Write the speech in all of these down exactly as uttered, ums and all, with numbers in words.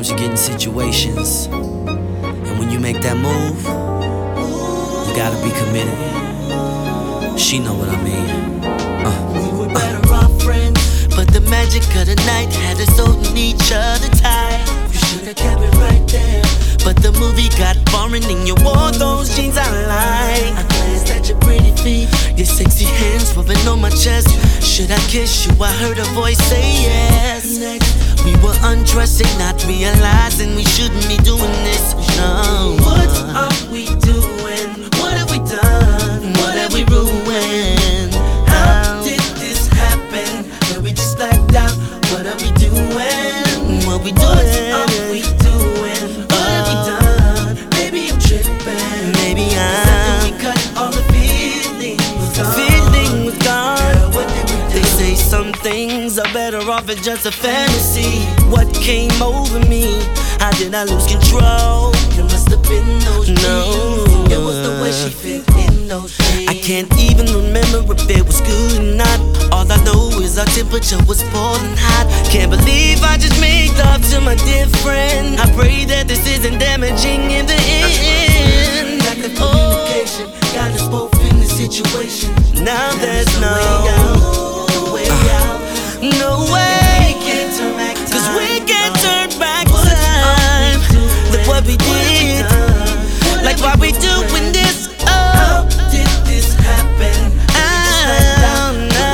Sometimes you get in situations, and when you make that move, you gotta be committed. She know what I mean. Uh, we were better uh. off friends, but the magic of the night had us holding each other tight. You should've kept it right there, but the movie got boring and you wore those jeans I like. I glanced at your pretty feet, your sexy hands rubbing on my chest. Should I kiss you? I heard a voice say yes. Next, we were undressing, not realizing we shouldn't be doing this. No. What are we doing? What have we done? What have we ruined? How did this happen? Were we just blacked out? What are we doing? What we doing? What are we doing? What have we done? Maybe I'm tripping. Maybe I'm. We cut all the feeling was gone. Feeling was gone. Girl, what did we do? They say some things are better off as just a fantasy. What came over me? How did I lose control? It must have been those jeans. No. It was the way she fit in those jeans. I can't even remember if it was good or not. All I know is our temperature was boiling hot. Can't believe I just made love to my dear friend. I pray that this isn't damaging in the end. Lack of communication got us both in the situation. Now there's no way out. No way out. No way. Cause we can't turn back time. Look what we did. Like why we doing this? Oh, did this happen? Oh, no,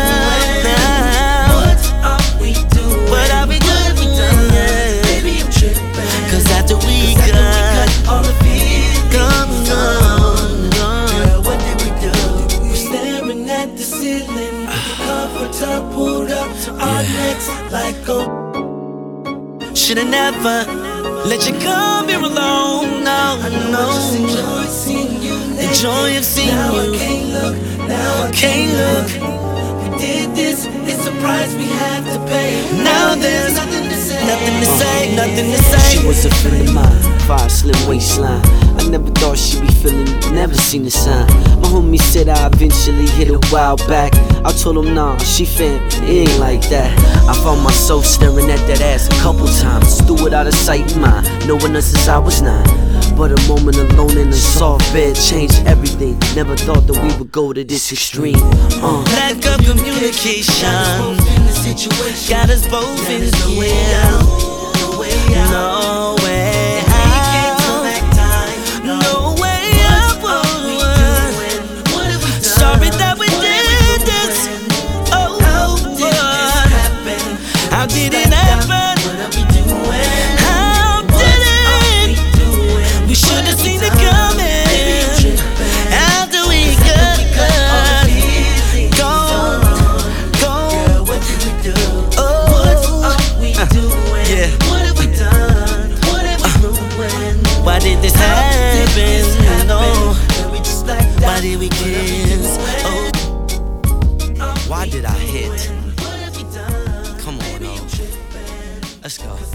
no. What are we doing? What are we doing? Baby, I'm tripping. Cause after we got all the feelings gone, girl, what did we do? We're staring at the ceiling, covers are pulled up to our necks like a. Should've never let you come here alone. No, no. Enjoy seeing you. Enjoy of seeing now you. I can't look. Now I can't look. We did this. It's a price we have to pay. Now there's nothing to say. Nothing to say. Nothing to say. She was a friend of mine. Five slim waistline. I never thought she'd be feeling it. Never seen the sign. My homie said I eventually hit a while back. I told him nah, she fam, it ain't like that. I found myself staring at that ass a couple times. Threw it out of sight and mind, knowing us since I was nine. But a moment alone in a soft bed changed everything. Never thought that we would go to this extreme. uh. Lack of communication got us both in the way. No way out. No way out. No way out. Sorry that we did this. Oh, how did it happen? How did it? We should have seen it coming. After we got gone, gone. What did we do? Oh, what are we doing? Yeah. What have we done? What have we ruined? Why did this happen? No. Why did we kiss? Oh. Why did I hit? Come on, oh. Let's go.